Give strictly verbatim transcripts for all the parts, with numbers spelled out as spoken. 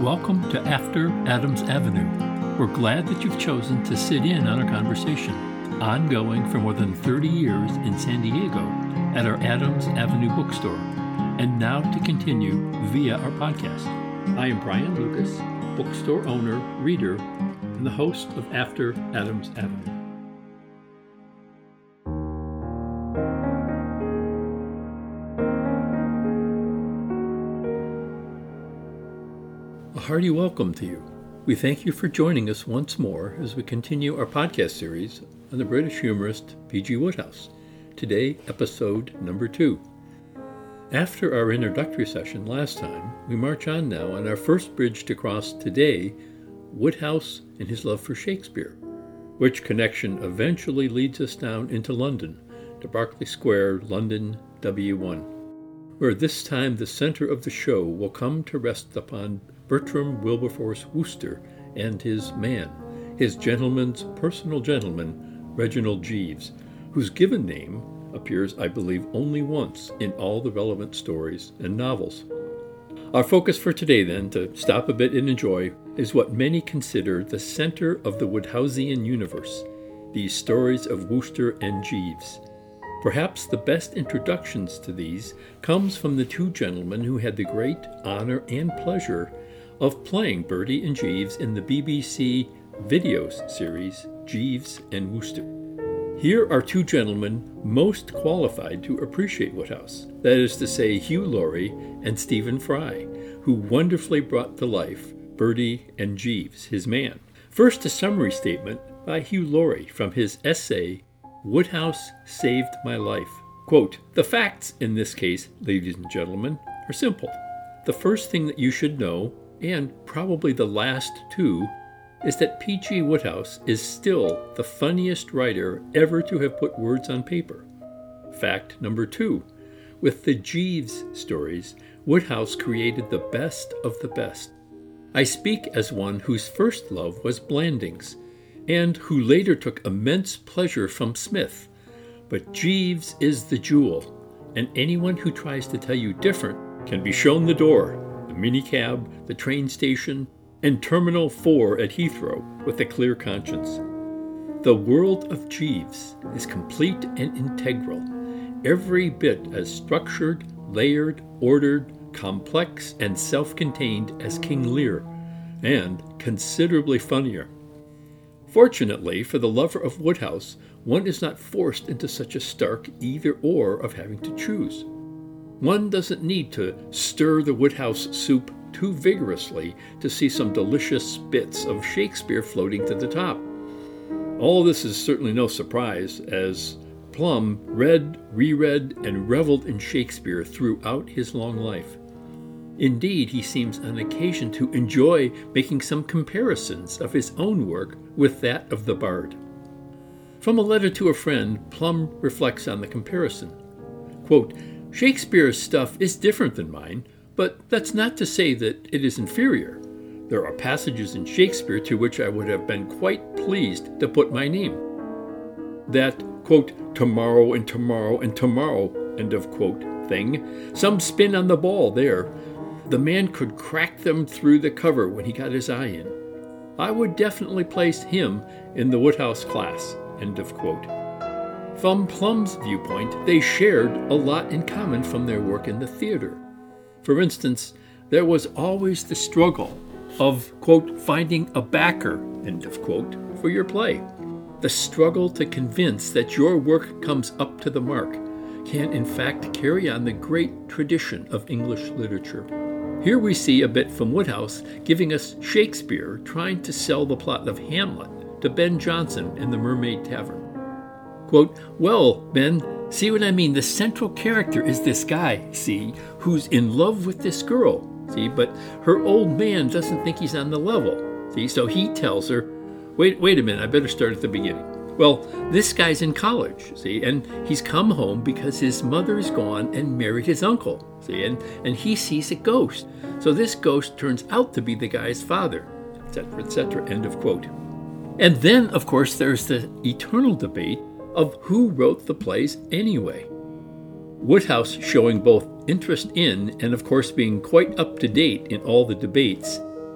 Welcome to After Adams Avenue. We're glad that you've chosen to sit in on our conversation, ongoing for more than thirty years in San Diego at our Adams Avenue bookstore, and now to continue via our podcast. I am Brian Lucas, bookstore owner, reader, and the host of After Adams Avenue. A hearty welcome to you. We thank you for joining us once more as we continue our podcast series on the British humorist P G Wodehouse. Today, episode number two. After our introductory session last time, we march on now on our first bridge to cross today, Wodehouse and his love for Shakespeare, which connection eventually leads us down into London, to Berkeley Square, London, W one, where this time the center of the show will come to rest upon Bertram Wilberforce Wooster and his man, his gentleman's personal gentleman, Reginald Jeeves, whose given name appears, I believe, only once in all the relevant stories and novels. Our focus for today, then, to stop a bit and enjoy, is what many consider the center of the Wodehousian universe, these stories of Wooster and Jeeves. Perhaps the best introductions to these comes from the two gentlemen who had the great honor and pleasure of playing Bertie and Jeeves in the B B C Videos series, Jeeves and Wooster. Here are two gentlemen most qualified to appreciate Wodehouse, that is to say Hugh Laurie and Stephen Fry, who wonderfully brought to life Bertie and Jeeves, his man. First, a summary statement by Hugh Laurie from his essay, Wodehouse Saved My Life. Quote, "The facts in this case, ladies and gentlemen, are simple. The first thing that you should know, and probably the last two, is that P G Wodehouse is still the funniest writer ever to have put words on paper. Fact number two, with the Jeeves stories, Wodehouse created the best of the best. I speak as one whose first love was Blandings, and who later took immense pleasure from Smith. But Jeeves is the jewel, and anyone who tries to tell you different can be shown the door, the minicab, the train station, and Terminal four at Heathrow with a clear conscience. The world of Jeeves is complete and integral, every bit as structured, layered, ordered, complex, and self-contained as King Lear, and considerably funnier. Fortunately for the lover of Wodehouse, one is not forced into such a stark either-or of having to choose. One doesn't need to stir the Wodehouse soup too vigorously to see some delicious bits of Shakespeare floating to the top. All this is certainly no surprise, as Plum read, reread, and reveled in Shakespeare throughout his long life. Indeed, he seems on occasion to enjoy making some comparisons of his own work with that of the bard. From a letter to a friend, Plum reflects on the comparison. Quote, "Shakespeare's stuff is different than mine, but that's not to say that it is inferior. There are passages in Shakespeare to which I would have been quite pleased to put my name. That, quote, tomorrow and tomorrow and tomorrow, end of quote, thing, some spin on the ball there. The man could crack them through the cover when he got his eye in. I would definitely place him in the Wodehouse class, end of quote." From Plum's viewpoint, they shared a lot in common from their work in the theater. For instance, there was always the struggle of, quote, finding a backer, end of quote, for your play. The struggle to convince that your work comes up to the mark can in fact carry on the great tradition of English literature. Here we see a bit from Wodehouse giving us Shakespeare trying to sell the plot of Hamlet to Ben Jonson in the Mermaid Tavern. Quote, "Well, Ben, see what I mean? The central character is this guy, see, who's in love with this girl, see, but her old man doesn't think he's on the level, see, so he tells her, wait, wait a minute, I better start at the beginning. Well, this guy's in college, see, and he's come home because his mother is gone and married his uncle, see, and, and he sees a ghost. So this ghost turns out to be the guy's father, et cetera, et cetera, end of quote. And then, of course, there's the eternal debate of who wrote the plays anyway. Wodehouse showing both interest in and, of course, being quite up to date in all the debates,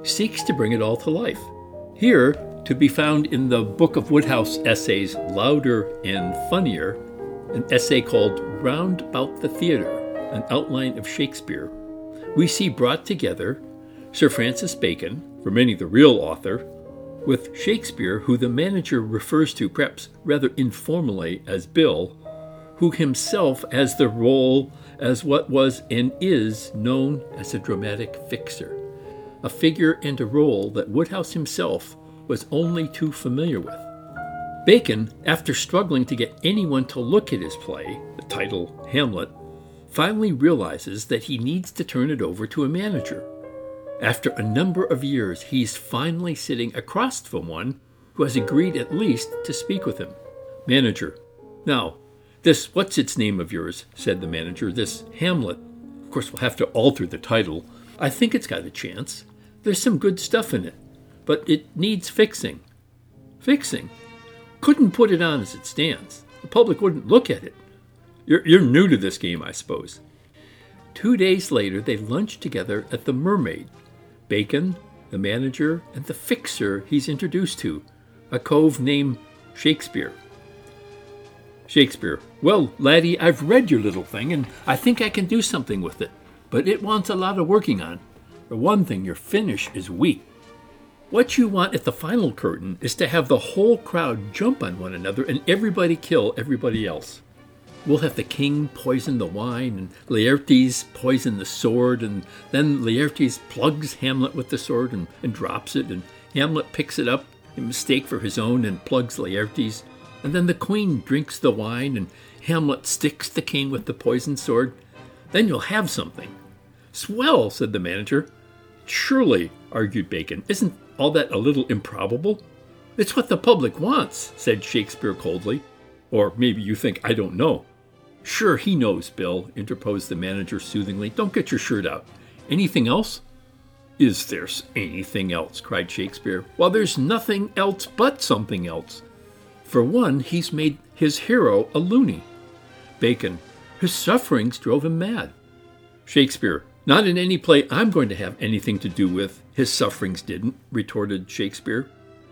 seeks to bring it all to life. Here, to be found in the Book of Wodehouse essays Louder and Funnier, an essay called Round About the Theatre, an outline of Shakespeare, we see brought together Sir Francis Bacon, for many the real author, with Shakespeare, who the manager refers to perhaps rather informally as Bill, who himself has the role as what was and is known as a dramatic fixer, a figure and a role that Wodehouse himself was only too familiar with. Bacon, after struggling to get anyone to look at his play, the title Hamlet, finally realizes that he needs to turn it over to a manager. After a number of years, he's finally sitting across from one who has agreed at least to speak with him. Manager: "Now, this what's-its-name of yours," said the manager, "this Hamlet. Of course, we'll have to alter the title. I think it's got a chance. There's some good stuff in it, but it needs fixing." "Fixing? Couldn't put it on as it stands. The public wouldn't look at it." You're, you're new to this game, I suppose." Two days later, they lunched together at the Mermaid. Bacon, the manager, and the fixer he's introduced to, a cove named Shakespeare. Shakespeare: "Well, laddie, I've read your little thing, and I think I can do something with it. But it wants a lot of working on. For one thing, your finish is weak. What you want at the final curtain is to have the whole crowd jump on one another and everybody kill everybody else. We'll have the king poison the wine, and Laertes poison the sword, and then Laertes plugs Hamlet with the sword and, and drops it, and Hamlet picks it up in mistake for his own and plugs Laertes, and then the queen drinks the wine, and Hamlet sticks the king with the poisoned sword. Then you'll have something." "Swell," said the manager. "Surely," argued Bacon, "isn't all that a little improbable?" "It's what the public wants," said Shakespeare coldly. "Or maybe you think I don't know." "Sure, he knows, Bill," interposed the manager soothingly. "Don't get your shirt out. Anything else?" "Is there anything else?" cried Shakespeare. "Well, there's nothing else but something else. For one, he's made his hero a loony." Bacon: "His sufferings drove him mad." Shakespeare: "Not in any play I'm going to have anything to do with. His sufferings didn't," retorted Shakespeare.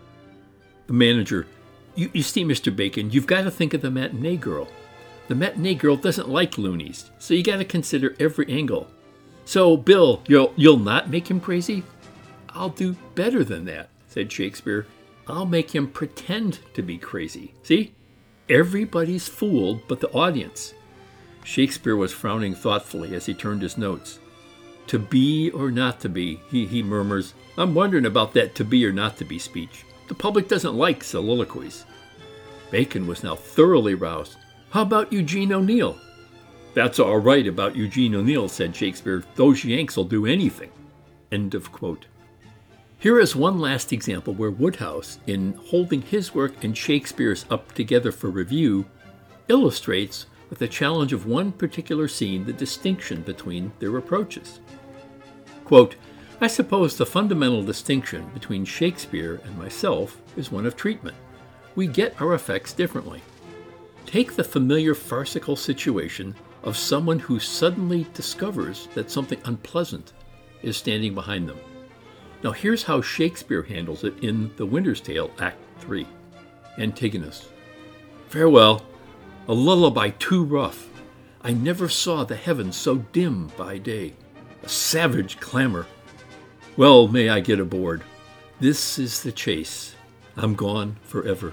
The manager: You, you see, Mister Bacon, you've got to think of the matinee girl. The matinee girl doesn't like loonies, so you got to consider every angle. So, Bill, you'll you'll not make him crazy?" "I'll do better than that," said Shakespeare. "I'll make him pretend to be crazy. See? Everybody's fooled but the audience." Shakespeare was frowning thoughtfully as he turned his notes. "To be or not to be," he, he murmurs. "I'm wondering about that to be or not to be speech. The public doesn't like soliloquies." Bacon was now thoroughly roused. "How about Eugene O'Neill?" "That's all right about Eugene O'Neill," said Shakespeare. "Those Yanks will do anything." End of quote. Here is one last example where Wodehouse, in holding his work and Shakespeare's up together for review, illustrates with the challenge of one particular scene the distinction between their approaches. Quote, "I suppose the fundamental distinction between Shakespeare and myself is one of treatment. We get our effects differently. Take the familiar farcical situation of someone who suddenly discovers that something unpleasant is standing behind them. Now here's how Shakespeare handles it in The Winter's Tale, Act three. Antigonus: "Farewell, a lullaby too rough. I never saw the heavens so dim by day. A savage clamor. Well, may I get aboard. This is the chase. I'm gone forever."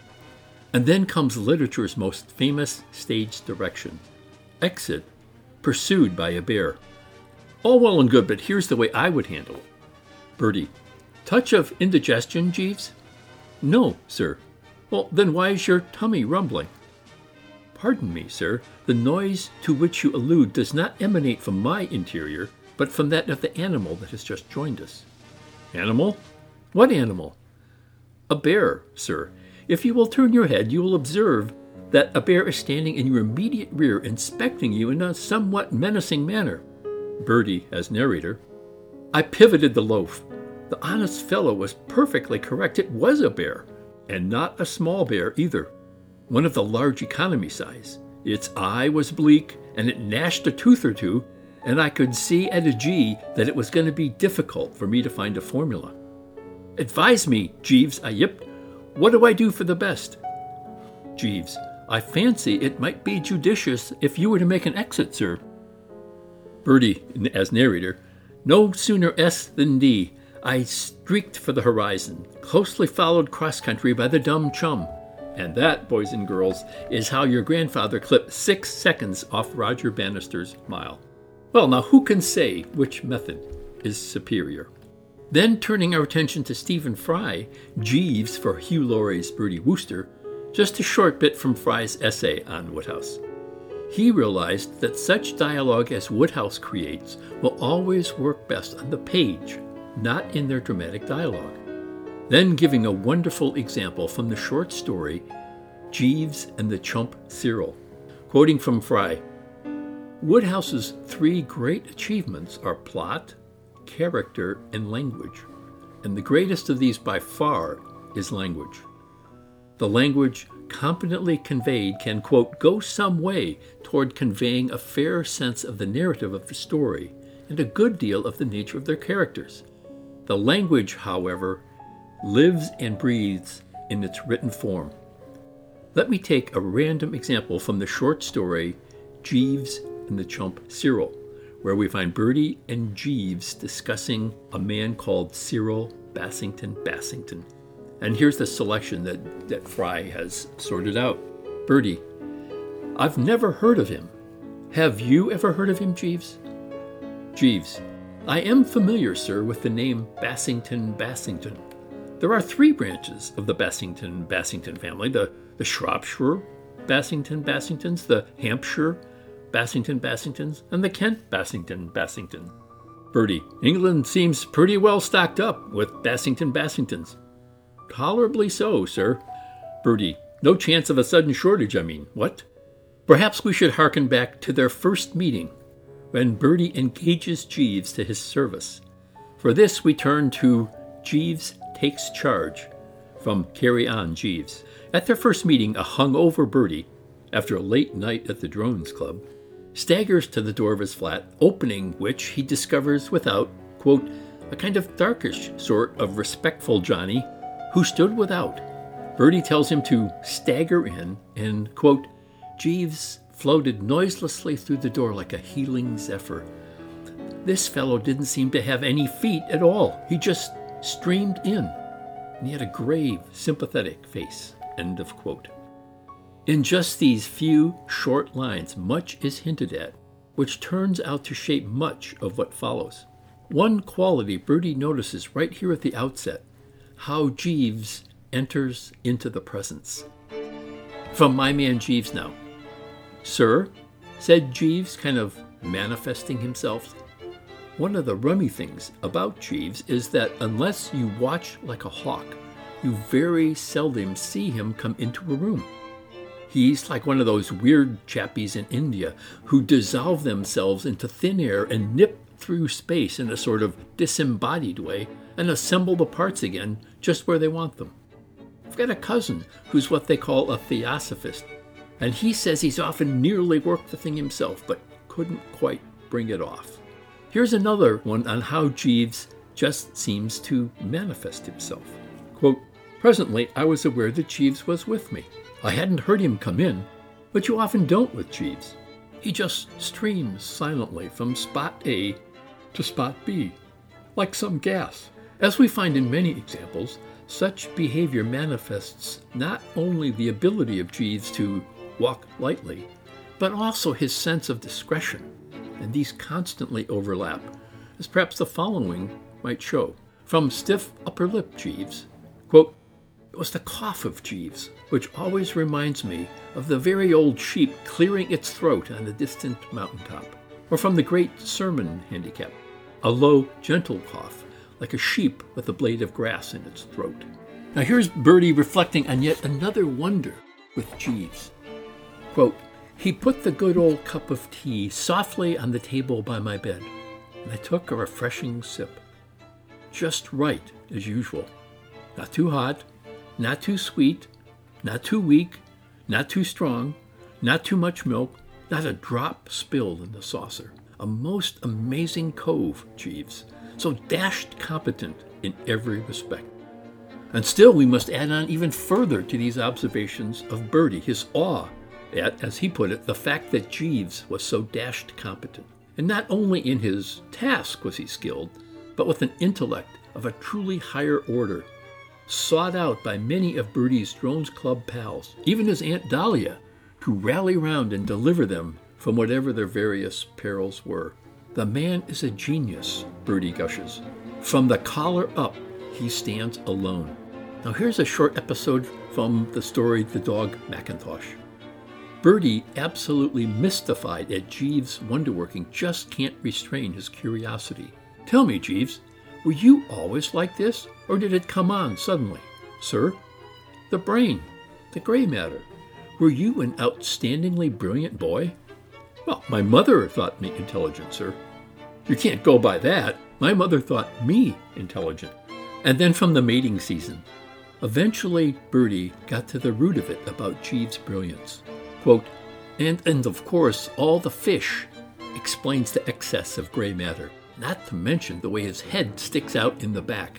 And then comes literature's most famous stage direction. Exit, pursued by a bear. All well and good, but here's the way I would handle it. Bertie: "Touch of indigestion, Jeeves?" "No, sir." "Well, then why is your tummy rumbling?" "Pardon me, sir. The noise to which you allude does not emanate from my interior, but from that of the animal that has just joined us." "Animal? What animal?" "A bear, sir. If you will turn your head, you will observe that a bear is standing in your immediate rear, inspecting you in a somewhat menacing manner." Bertie, as narrator: "I pivoted the loaf. The honest fellow was perfectly correct. It was a bear, and not a small bear either. One of the large economy size. Its eye was bleak, and it gnashed a tooth or two, and I could see at a G that it was going to be difficult for me to find a formula. "Advise me, Jeeves," I yipped. "What do I do for the best?" Jeeves: "I fancy it might be judicious if you were to make an exit, sir." Bertie, as narrator: "No sooner S than D. I streaked for the horizon, closely followed cross-country by the dumb chum. And that, boys and girls, is how your grandfather clipped six seconds off Roger Bannister's mile." Well, now who can say which method is superior? Then turning our attention to Stephen Fry, Jeeves for Hugh Laurie's Bertie Wooster, just a short bit from Fry's essay on Wodehouse. He realized that such dialogue as Wodehouse creates will always work best on the page, not in their dramatic dialogue. Then giving a wonderful example from the short story, Jeeves and the Chump Cyril. Quoting from Fry: "Wodehouse's three great achievements are plot, character, and language, and the greatest of these by far is language. The language competently conveyed can, quote, go some way toward conveying a fair sense of the narrative of the story and a good deal of the nature of their characters. The language, however, lives and breathes in its written form." Let me take a random example from the short story Jeeves and the Chump Cyril, where we find Bertie and Jeeves discussing a man called Cyril Bassington Bassington. And here's the selection that, that Fry has sorted out. Bertie: "I've never heard of him. Have you ever heard of him, Jeeves?" Jeeves: "I am familiar, sir, with the name Bassington Bassington. There are three branches of the Bassington Bassington family, the, the Shropshire Bassington Bassingtons, the Hampshire Bassington Bassingtons, and the Kent Bassington Bassington." Bertie: "England seems pretty well stocked up with Bassington Bassingtons." "Tolerably so, sir." Bertie: "No chance of a sudden shortage, I mean, what?" Perhaps we should hearken back to their first meeting, when Bertie engages Jeeves to his service. For this we turn to Jeeves Takes Charge, from Carry On, Jeeves. At their first meeting, a hungover Bertie, after a late night at the Drones Club, staggers to the door of his flat, opening which he discovers without, quote, a kind of darkish sort of respectful Johnny who stood without. Bertie tells him to stagger in, and, quote, Jeeves floated noiselessly through the door like a healing zephyr. This fellow didn't seem to have any feet at all. He just streamed in, and he had a grave, sympathetic face, end of quote. In just these few short lines, much is hinted at, which turns out to shape much of what follows. One quality Bertie notices right here at the outset, how Jeeves enters into the presence. From my man Jeeves now. "Sir," said Jeeves, kind of manifesting himself. One of the rummy things about Jeeves is that unless you watch like a hawk, you very seldom see him come into a room. He's like one of those weird chappies in India who dissolve themselves into thin air and nip through space in a sort of disembodied way and assemble the parts again just where they want them. I've got a cousin who's what they call a theosophist, and he says he's often nearly worked the thing himself, but couldn't quite bring it off. Here's another one on how Jeeves just seems to manifest himself. Quote, "Presently I was aware that Jeeves was with me. I hadn't heard him come in, but you often don't with Jeeves. He just streams silently from spot A to spot B, like some gas. As we find in many examples, such behavior manifests not only the ability of Jeeves to walk lightly, but also his sense of discretion, and these constantly overlap, as perhaps the following might show. From Stiff Upper Lip Jeeves, quote, "It was the cough of Jeeves, which always reminds me of the very old sheep clearing its throat on a distant mountaintop." Or from the Great Sermon Handicap, "A low, gentle cough, like a sheep with a blade of grass in its throat." Now here's Bertie reflecting on yet another wonder with Jeeves. Quote, "He put the good old cup of tea softly on the table by my bed, and I took a refreshing sip. Just right, as usual. Not too hot, not too sweet, not too weak, not too strong, not too much milk, not a drop spilled in the saucer. A most amazing cove, Jeeves, so dashed competent in every respect. And still we must add on even further to these observations of Bertie, his awe at, as he put it, the fact that Jeeves was so dashed competent. And not only in his task was he skilled, but with an intellect of a truly higher order, sought out by many of Bertie's Drones Club pals, even his Aunt Dahlia, to rally round and deliver them from whatever their various perils were. The man is a genius, Bertie gushes. From the collar up, he stands alone. Now here's a short episode from the story The Dog Mackintosh. Bertie, absolutely mystified at Jeeves' wonderworking, just can't restrain his curiosity. Tell me, Jeeves, were you always like this, or did it come on suddenly? Sir? The brain, the gray matter. Were you an outstandingly brilliant boy? Well, my mother thought me intelligent, sir. You can't go by that. My mother thought me intelligent. And then from the mating season. Eventually, Bertie got to the root of it about Jeeves' brilliance. Quote, and, and of course, all the fish explains the excess of gray matter, not to mention the way his head sticks out in the back.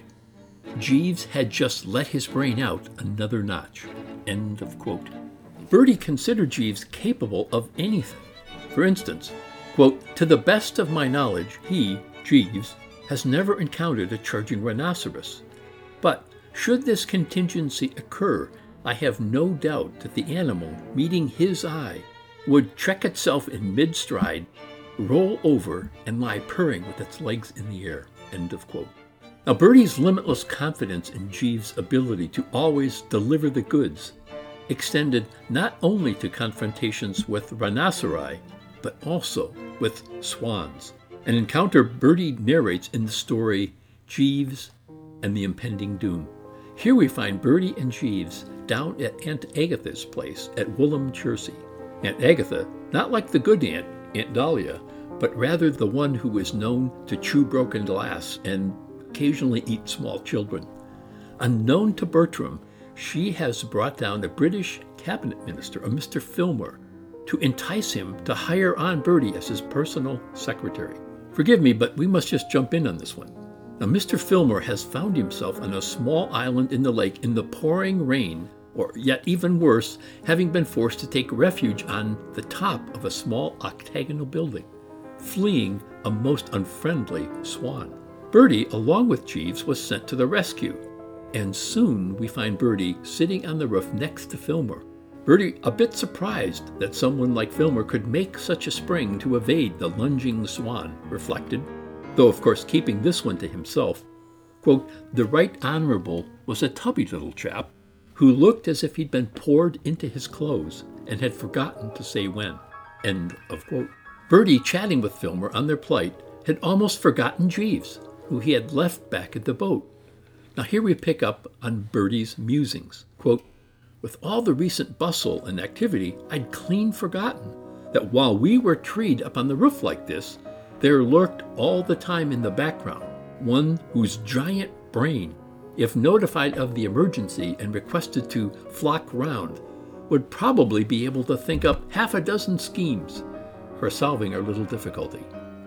Jeeves had just let his brain out another notch. End of quote. Bertie considered Jeeves capable of anything. For instance, quote, to the best of my knowledge, he, Jeeves, has never encountered a charging rhinoceros. But should this contingency occur, I have no doubt that the animal, meeting his eye, would check itself in mid-stride, roll over, and lie purring with its legs in the air. End of quote. Now, Bertie's limitless confidence in Jeeves' ability to always deliver the goods extended not only to confrontations with rhinoceri, but also with swans, an encounter Bertie narrates in the story Jeeves and the Impending Doom. Here we find Bertie and Jeeves down at Aunt Agatha's place at Woolham, Jersey. Aunt Agatha, not like the good aunt, Aunt Dahlia, but rather the one who is known to chew broken glass and occasionally eat small children. Unknown to Bertram, she has brought down a British cabinet minister, a Mister Filmer, to entice him to hire on Bertie as his personal secretary. Forgive me, but we must just jump in on this one. Now, Mister Filmer has found himself on a small island in the lake in the pouring rain, or yet even worse, having been forced to take refuge on the top of a small octagonal building, fleeing a most unfriendly swan. Bertie, along with Jeeves, was sent to the rescue, and soon we find Bertie sitting on the roof next to Filmer. Bertie, a bit surprised that someone like Filmer could make such a spring to evade the lunging swan, reflected, though of course keeping this one to himself. Quote, the Right Honourable was a tubby little chap who looked as if he'd been poured into his clothes and had forgotten to say when. End of quote. Bertie, chatting with Filmer on their plight, had almost forgotten Jeeves, who he had left back at the boat. Now here we pick up on Bertie's musings. Quote, with all the recent bustle and activity, I'd clean forgotten that while we were treed up on the roof like this, there lurked all the time in the background one whose giant brain, if notified of the emergency and requested to flock round, would probably be able to think up half a dozen schemes for solving our little difficulty.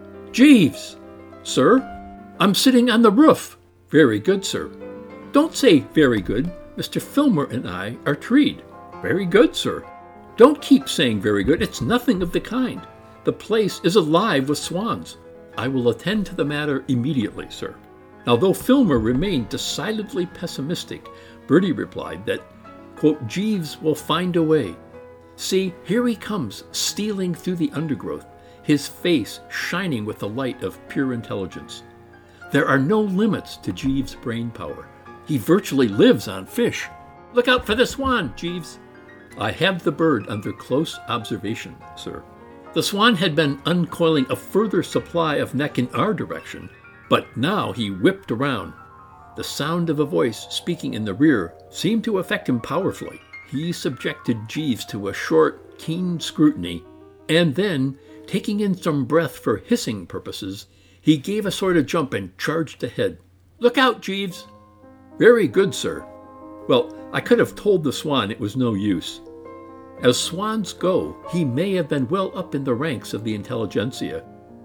Jeeves! Sir? I'm sitting on the roof. Very good, sir. Don't say very good. Mister Filmer and I are treed. Very good, sir. Don't keep saying very good. It's nothing of the kind. The place is alive with swans. I will attend to the matter immediately, sir. Now, though Filmer remained decidedly pessimistic, Bertie replied that, quote, Jeeves will find a way. See, here he comes, stealing through the undergrowth, his face shining with the light of pure intelligence. There are no limits to Jeeves' brain power. He virtually lives on fish. Look out for the swan, Jeeves. I have the bird under close observation, sir. The swan had been uncoiling a further supply of neck in our direction, but now he whipped around. The sound of a voice speaking in the rear seemed to affect him powerfully. He subjected Jeeves to a short, keen scrutiny, and then, taking in some breath for hissing purposes, he gave a sort of jump and charged ahead. Look out, Jeeves. Very good, sir. Well, I could have told the swan it was no use. As swans go, he may have been well up in the ranks of the intelligentsia,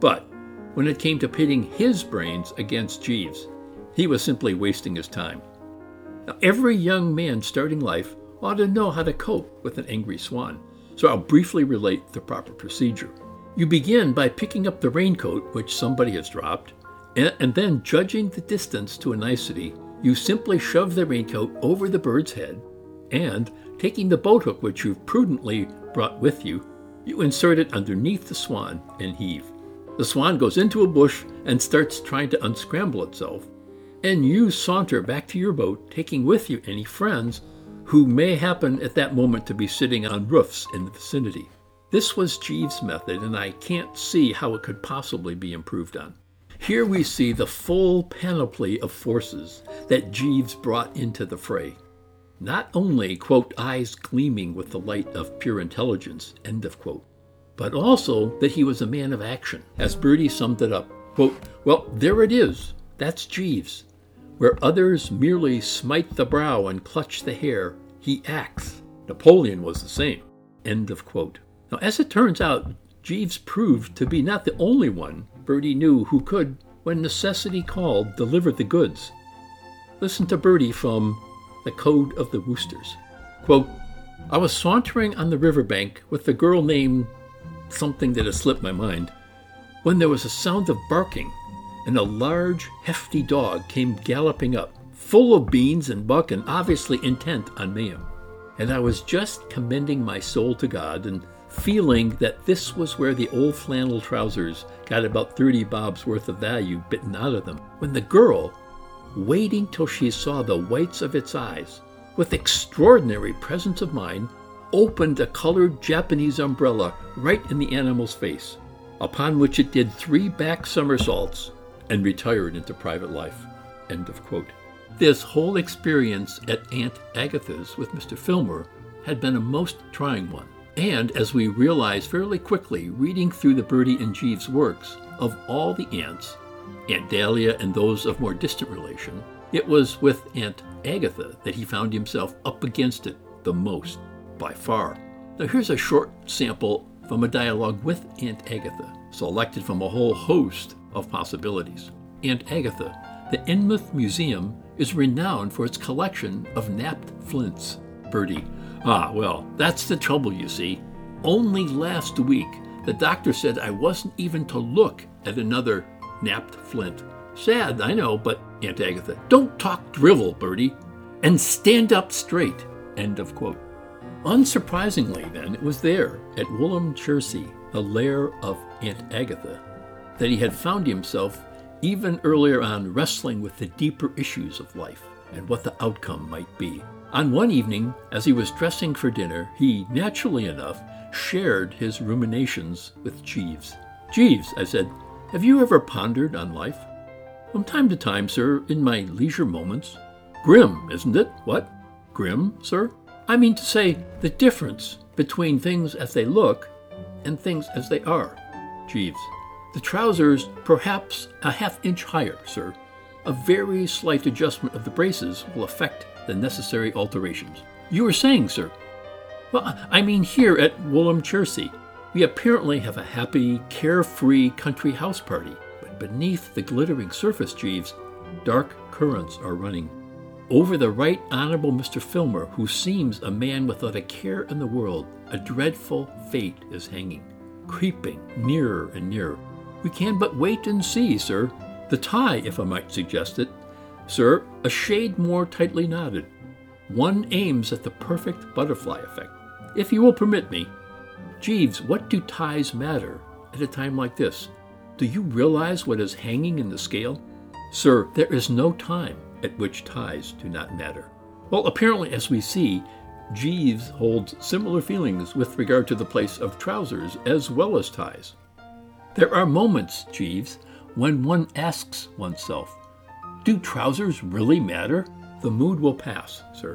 But when it came to pitting his brains against Jeeves, he was simply wasting his time. Now, every young man starting life ought to know how to cope with an angry swan, so I'll briefly relate the proper procedure. You begin by picking up the raincoat which somebody has dropped, and, and then judging the distance to a nicety, you simply shove the raincoat over the bird's head, and, taking the boathook which you've prudently brought with you, you insert it underneath the swan and heave. The swan goes into a bush and starts trying to unscramble itself, and you saunter back to your boat, taking with you any friends who may happen at that moment to be sitting on roofs in the vicinity. This was Jeeves' method, and I can't see how it could possibly be improved on. Here we see the full panoply of forces that Jeeves brought into the fray. Not only, quote, eyes gleaming with the light of pure intelligence, end of quote, but also that he was a man of action. As Bertie summed it up, quote, well, there it is, that's Jeeves. Where others merely smite the brow and clutch the hair, he acts. Napoleon was the same, end of quote. Now, as it turns out, Jeeves proved to be not the only one Bertie knew who could, when necessity called, deliver the goods. Listen to Bertie from The Code of the Woosters. Quote, I was sauntering on the riverbank with a girl named something that has slipped my mind, when there was a sound of barking, and a large, hefty dog came galloping up, full of beans and buck and obviously intent on mayhem. And I was just commending my soul to God and feeling that this was where the old flannel trousers got about thirty bobs worth of value bitten out of them, when the girl, waiting till she saw the whites of its eyes, with extraordinary presence of mind, opened a colored Japanese umbrella right in the animal's face, upon which it did three back somersaults and retired into private life. End of quote. This whole experience at Aunt Agatha's with Mister Filmer had been a most trying one. And as we realized fairly quickly, reading through the Bertie and Jeeves works, of all the aunts, Aunt Dahlia and those of more distant relation, it was with Aunt Agatha that he found himself up against it the most, by far. Now here's a short sample from a dialogue with Aunt Agatha, selected from a whole host of possibilities. Aunt Agatha, the Enmouth Museum is renowned for its collection of napped flints. Bertie, ah, well, that's the trouble, you see. Only last week, the doctor said I wasn't even to look at another napped flint. Sad, I know, but Aunt Agatha, don't talk drivel, Bertie, and stand up straight. End of quote. Unsurprisingly, then, it was there, at Woolham Chertsey, the lair of Aunt Agatha, that he had found himself even earlier on wrestling with the deeper issues of life and what the outcome might be. On one evening, as he was dressing for dinner, he, naturally enough, shared his ruminations with Jeeves. Jeeves, I said, have you ever pondered on life? From time to time, sir, in my leisure moments. Grim, isn't it? What? Grim, sir? I mean to say, the difference between things as they look and things as they are. Jeeves, the trousers perhaps a half inch higher, sir. A very slight adjustment of the braces will effect the necessary alterations. You were saying, sir? Well, I mean here at Woolham Chertsey, we apparently have a happy, carefree country house party, but beneath the glittering surface, Jeeves, dark currents are running. Over the Right Honorable Mister Filmer, who seems a man without a care in the world, a dreadful fate is hanging, creeping nearer and nearer. We can but wait and see, sir. The tie, if I might suggest it, sir, a shade more tightly knotted. One aims at the perfect butterfly effect. If you will permit me, Jeeves, what do ties matter at a time like this? Do you realize what is hanging in the scale? Sir, there is no time at which ties do not matter. Well, apparently, as we see, Jeeves holds similar feelings with regard to the place of trousers as well as ties. There are moments, Jeeves, when one asks oneself, do trousers really matter? The mood will pass, sir.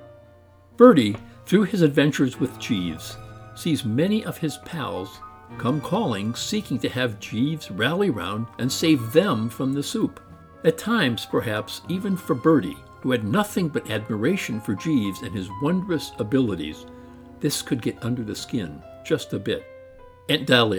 Bertie, through his adventures with Jeeves, sees many of his pals come calling, seeking to have Jeeves rally round and save them from the soup. At times, perhaps, even for Bertie, who had nothing but admiration for Jeeves and his wondrous abilities, this could get under the skin just a bit. Aunt Dahlia,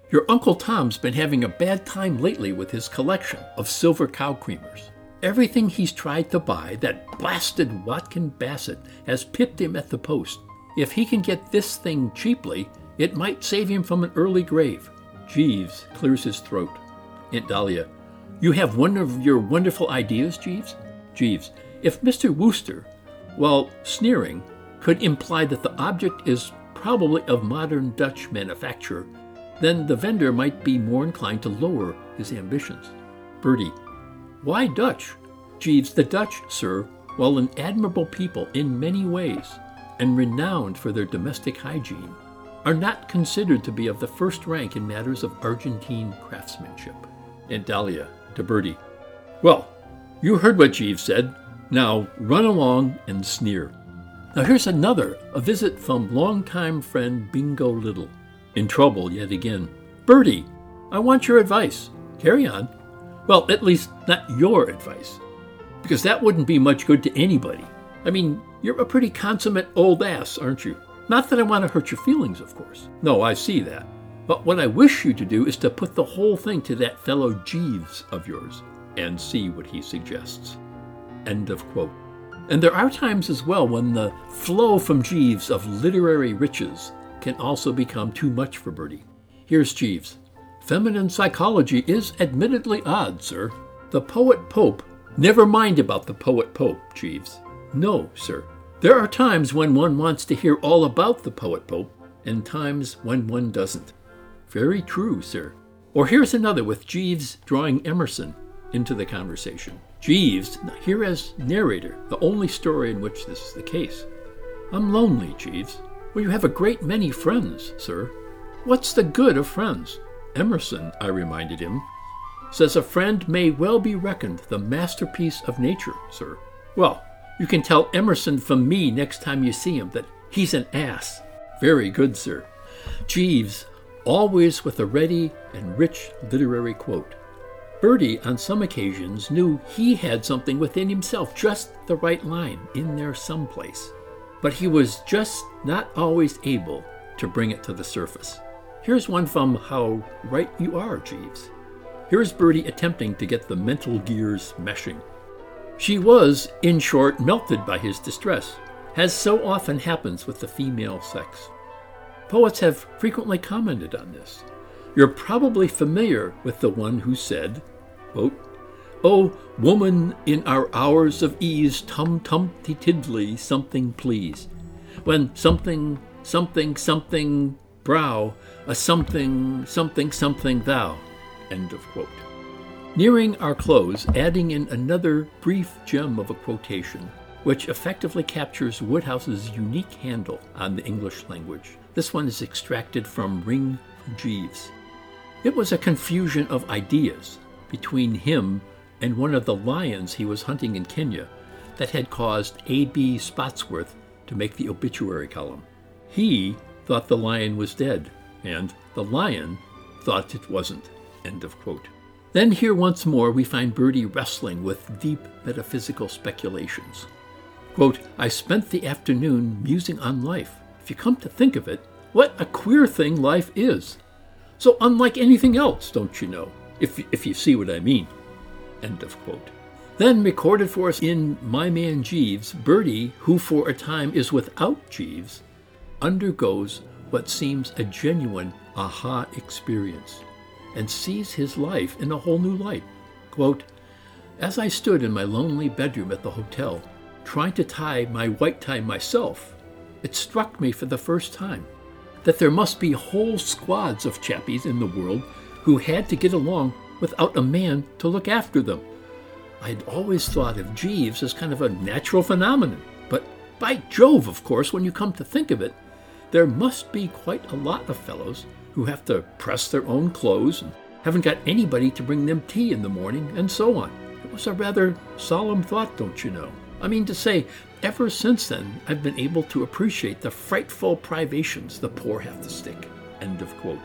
Your Uncle Tom's been having a bad time lately with his collection of silver cow creamers. Everything he's tried to buy, that blasted Watkin Bassett has pipped him at the post. If he can get this thing cheaply, it might save him from an early grave. Jeeves clears his throat. Aunt Dahlia, you have one of your wonderful ideas, Jeeves? Jeeves, if Mister Wooster, while sneering, could imply that the object is probably of modern Dutch manufacture, then the vendor might be more inclined to lower his ambitions. Bertie, why Dutch? Jeeves, the Dutch, sir, while an admirable people in many ways, and renowned for their domestic hygiene, are not considered to be of the first rank in matters of Argentine craftsmanship. Aunt Dahlia to Bertie, well, you heard what Jeeves said. Now run along and sneer. Now here's another, a visit from longtime friend Bingo Little. In trouble yet again. Bertie, I want your advice. Carry on. Well, at least not your advice, because that wouldn't be much good to anybody. I mean, you're a pretty consummate old ass, aren't you? Not that I want to hurt your feelings, of course. No, I see that. But what I wish you to do is to put the whole thing to that fellow Jeeves of yours and see what he suggests. End of quote. And there are times as well when the flow from Jeeves of literary riches can also become too much for Bertie. Here's Jeeves. Feminine psychology is admittedly odd, sir. The poet Pope, never mind about the poet Pope, Jeeves. No, sir. There are times when one wants to hear all about the poet Pope, and times when one doesn't. Very true, sir. Or here's another with Jeeves drawing Emerson into the conversation. Jeeves, here as narrator, the only story in which this is the case. I'm lonely, Jeeves. Well, you have a great many friends, sir. What's the good of friends? Emerson, I reminded him, says a friend may well be reckoned the masterpiece of nature, sir. Well, you can tell Emerson from me next time you see him that he's an ass. Very good, sir. Jeeves, always with a ready and rich literary quote. Bertie, on some occasions, knew he had something within himself, just the right line in there someplace. But he was just not always able to bring it to the surface. Here's one from How Right You Are, Jeeves. Here's Bertie attempting to get the mental gears meshing. She was, in short, melted by his distress, as so often happens with the female sex. Poets have frequently commented on this. You're probably familiar with the one who said, quote, "Oh, woman, in our hours of ease, tum-tum-ti-tiddly, something please. When something, something, something, brow, a something, something, something thou." End of quote. Nearing our close, adding in another brief gem of a quotation, which effectively captures Woodhouse's unique handle on the English language. This one is extracted from Ring Jeeves. It was a confusion of ideas between him and one of the lions he was hunting in Kenya that had caused A B Spotsworth to make the obituary column. He thought the lion was dead, and the lion thought it wasn't. End of quote. Then here once more we find Bertie wrestling with deep metaphysical speculations. Quote, "I spent the afternoon musing on life. If you come to think of it, what a queer thing life is. So unlike anything else, don't you know, if, if you see what I mean." End of quote. Then recorded for us in My Man Jeeves, Bertie, who for a time is without Jeeves, undergoes what seems a genuine aha experience and sees his life in a whole new light. Quote, "As I stood in my lonely bedroom at the hotel, trying to tie my white tie myself, it struck me for the first time that there must be whole squads of chappies in the world who had to get along without a man to look after them. I'd always thought of Jeeves as kind of a natural phenomenon, but by Jove, of course, when you come to think of it, there must be quite a lot of fellows who have to press their own clothes and haven't got anybody to bring them tea in the morning, and so on. It was a rather solemn thought, don't you know? I mean to say, ever since then, I've been able to appreciate the frightful privations the poor have to stick." End of quote.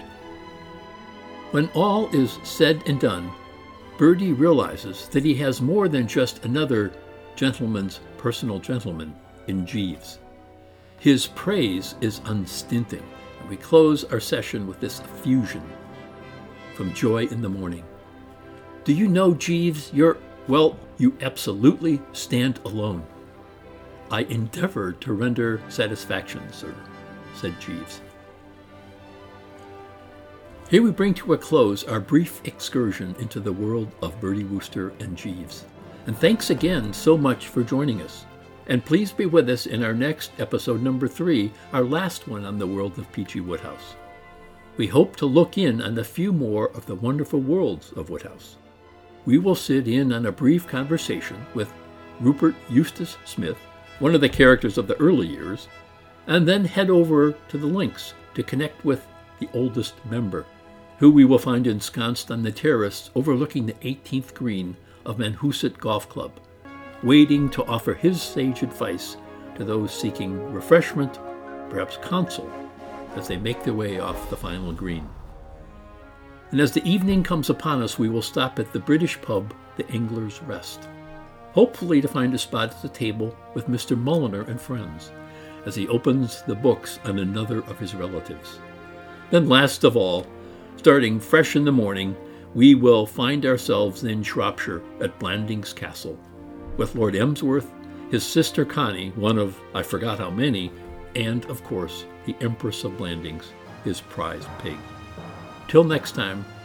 When all is said and done, Bertie realizes that he has more than just another gentleman's personal gentleman in Jeeves. His praise is unstinting, and we close our session with this effusion. from Joy in the Morning. Do you know, Jeeves, you're, well, you absolutely stand alone. I endeavored to render satisfaction, sir, said Jeeves. Here we bring to a close our brief excursion into the world of Bertie Wooster and Jeeves. And thanks again so much for joining us. And please be with us in our next episode number three, our last one on the world of P G Wodehouse. We hope to look in on a few more of the wonderful worlds of Wodehouse. We will sit in on a brief conversation with Rupert Eustace Smith, one of the characters of the early years, and then head over to the links to connect with the oldest member, who we will find ensconced on the terrace overlooking the eighteenth green of Manhooset Golf Club, waiting to offer his sage advice to those seeking refreshment, perhaps counsel, as they make their way off the final green. And as the evening comes upon us, we will stop at the British pub, the Angler's Rest, hopefully to find a spot at the table with Mister Mulliner and friends, as he opens the books on another of his relatives. Then last of all, starting fresh in the morning, we will find ourselves in Shropshire at Blandings Castle, with Lord Emsworth, his sister Connie, one of I forgot how many, and, of course, the Empress of Blandings, his prize pig. Till next time,